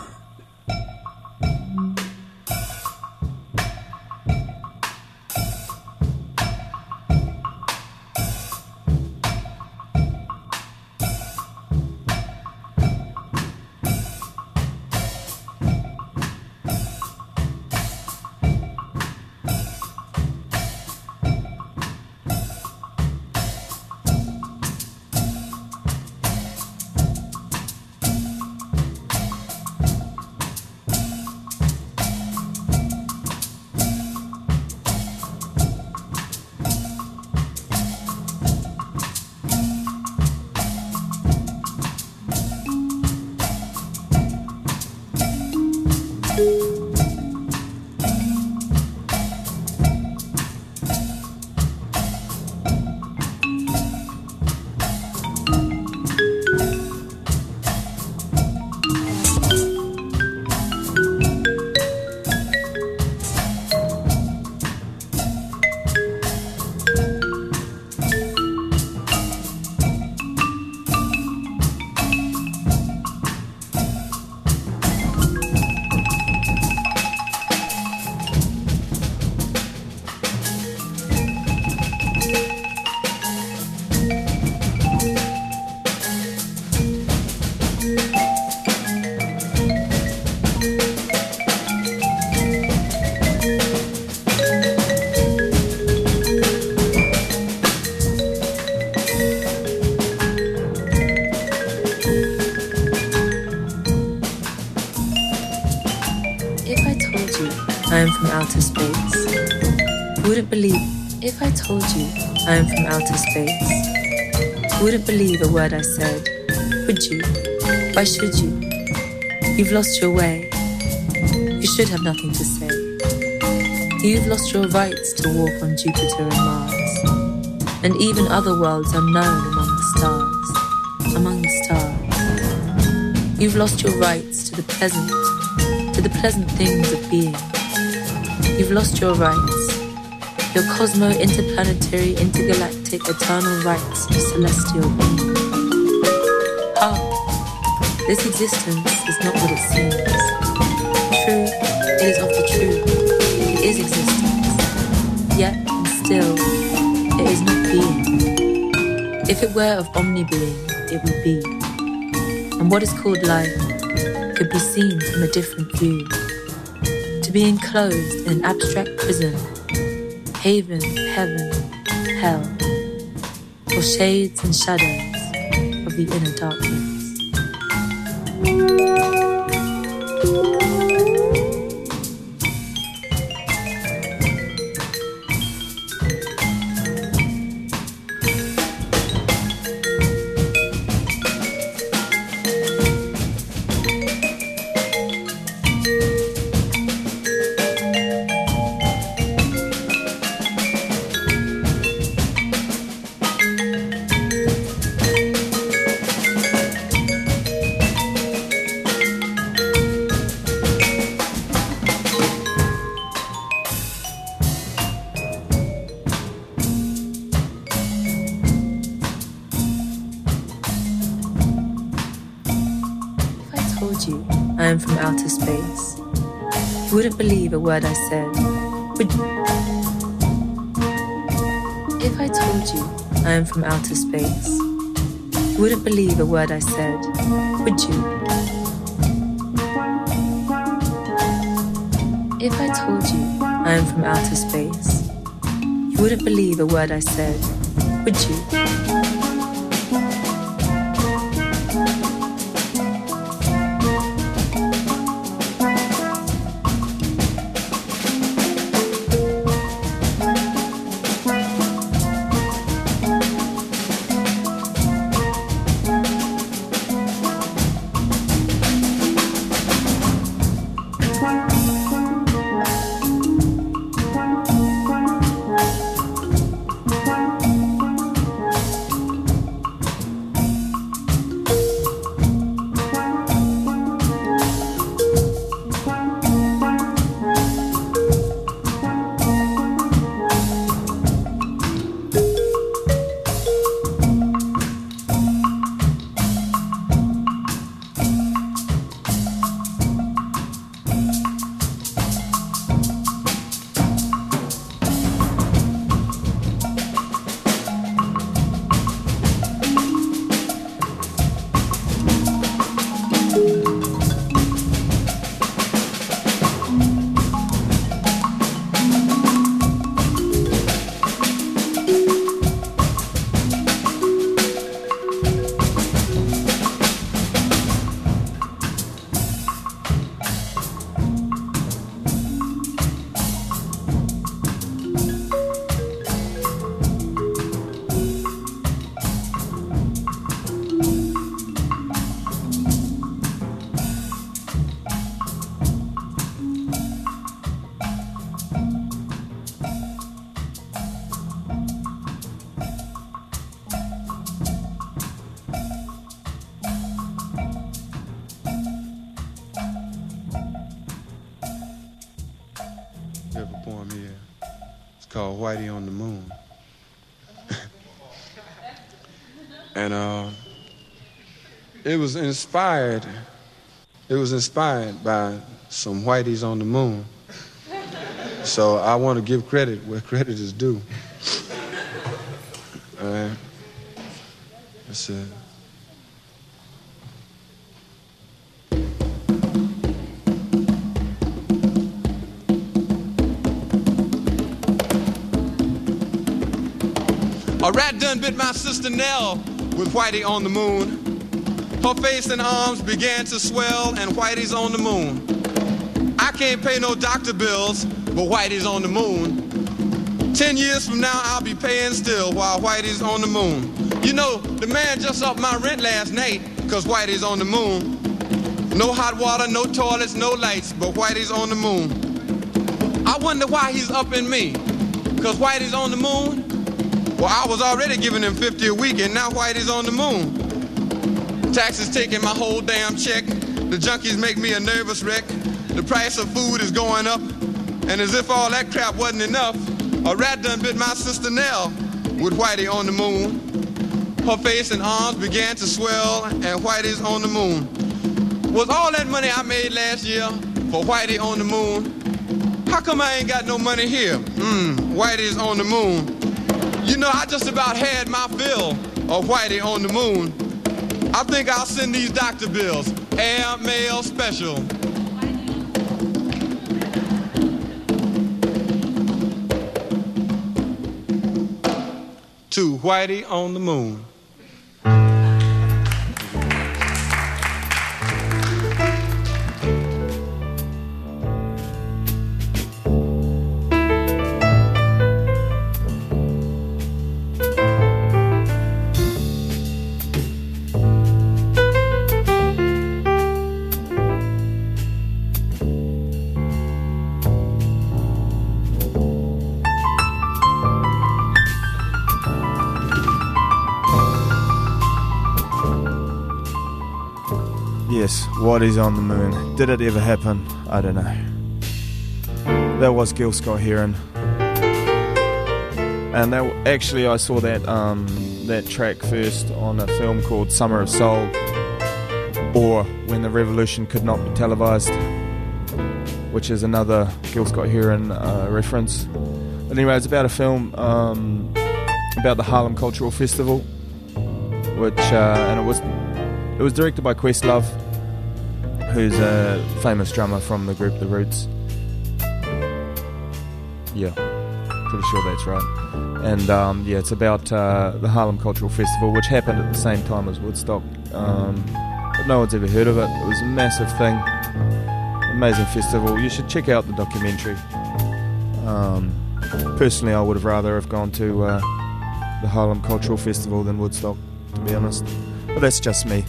If I told you I am from outer space, wouldn't believe a word I said, would you? Why should you? You've lost your way. You should have nothing to say. You've lost your rights to walk on Jupiter and Mars, and even other worlds unknown among the stars. Among the stars. You've lost your rights to the pleasant things of being. You've lost your rights. Your cosmo, interplanetary, intergalactic, eternal rights of celestial being. This existence is not what it seems. True, it is of the true. It is existence. Yet, and still, it is not being. If it were of omni-being, it would be. And what is called life could be seen from a different view. To be enclosed in an abstract prison, haven, heaven, hell, or shades and shadows of the inner darkness. told you I am from outer space, you wouldn't believe a word I said, would you? If I told you I am from outer space, you wouldn't believe a word I said, would you? If I told you I am from outer space, you wouldn't believe a word I said, would you? Called Whitey on the Moon. And it was inspired by some Whiteys on the moon. So I want to give credit where credit is due. All right. That's it. A rat done bit my sister Nell with Whitey on the moon. Her face and arms began to swell, and Whitey's on the moon. I can't pay no doctor bills, but Whitey's on the moon. 10 years from now, I'll be paying still while Whitey's on the moon. You know, the man just upped my rent last night, cause Whitey's on the moon. No hot water, no toilets, no lights, but Whitey's on the moon. I wonder why he's upping me, cause Whitey's on the moon? Well, I was already giving him $50 a week, and now Whitey's on the moon. Taxes taking my whole damn check. The junkies make me a nervous wreck. The price of food is going up. And as if all that crap wasn't enough, a rat done bit my sister Nell with Whitey on the moon. Her face and arms began to swell, and Whitey's on the moon. Was all that money I made last year for Whitey on the moon? How come I ain't got no money here? Whitey's on the moon. You know, I just about had my fill of Whitey on the moon. I think I'll send these doctor bills, air, mail, special. To Whitey on the moon. Yes, Whitey's on the moon. Did it ever happen? I don't know. That was Gil Scott-Heron. And actually I saw that track first on a film called Summer of Soul, or When the Revolution Could Not Be Televised, which is another Gil Scott Heron reference. But anyway, it's about a film about the Harlem Cultural Festival, which and it was directed by Questlove, who's a famous drummer from the group The Roots. Yeah, pretty sure that's right. And it's about the Harlem Cultural Festival, which happened at the same time as Woodstock, but no one's ever heard of it. It was a massive thing, amazing festival. You should check out the documentary. Personally, I would have rather have gone to the Harlem Cultural Festival than Woodstock, to be honest, but that's just me.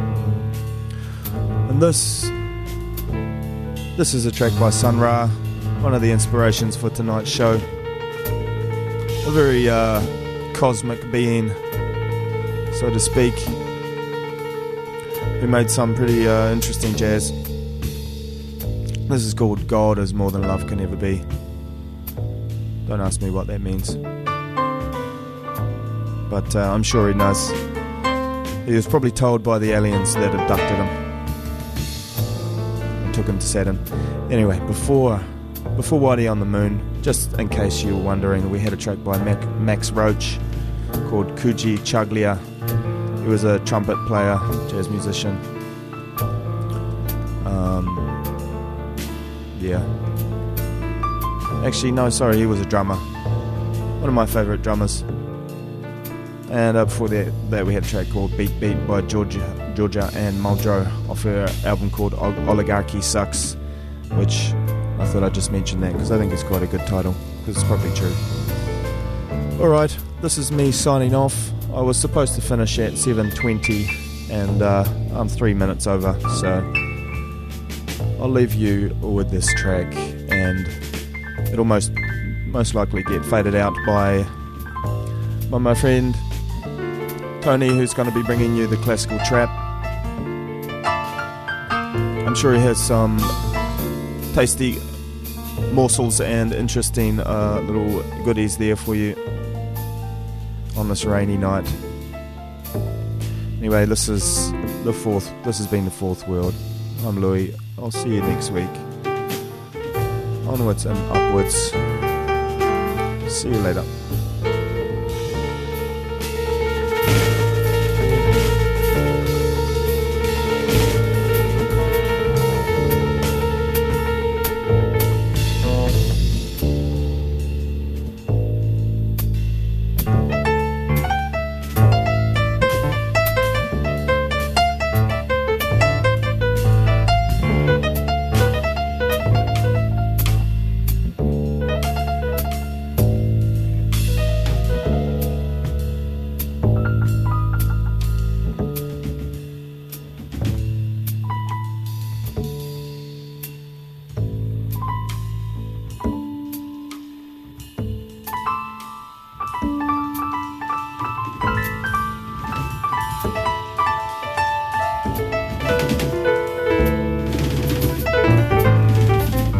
And this is a track by Sun Ra, one of the inspirations for tonight's show. A very cosmic being, so to speak, who made some pretty interesting jazz. This is called God Is More Than Love Can Ever Be. Don't ask me what that means, but I'm sure he knows. He was probably told by the aliens that abducted him and took him to Saturn. Anyway, before Whitey on the Moon, just in case you were wondering, we had a track by Max Roach called Kuji Chaglia. He was a trumpet player, jazz musician. Actually, no, sorry, he was a drummer. One of my favourite drummers. And before that we had a track called Beat Beat by Georgia and Muldrow off her album called Oligarchy Sucks, which I thought I'd just mention that because I think it's quite a good title, because it's probably true. Alright, this is me signing off. I was supposed to finish at 7:20 and I'm 3 minutes over, so I'll leave you with this track, and it'll most likely get faded out by my friend Tony, who's going to be bringing you the classical trap. I'm sure he has some tasty morsels and interesting little goodies there for you on this rainy night. Anyway, this has been the Fourth World. I'm Louis. I'll see you next week. Onwards and upwards. See you later.